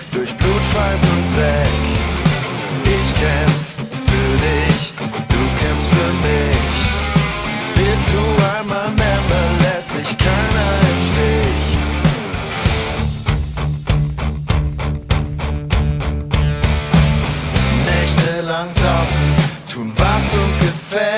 durch Blut, Schweiß und Dreck. Ich kämpf für dich, du kämpfst für mich. Bis du einmal Member lässt dich keiner im Stich. Nächtelang saufen, tun was uns gefällt.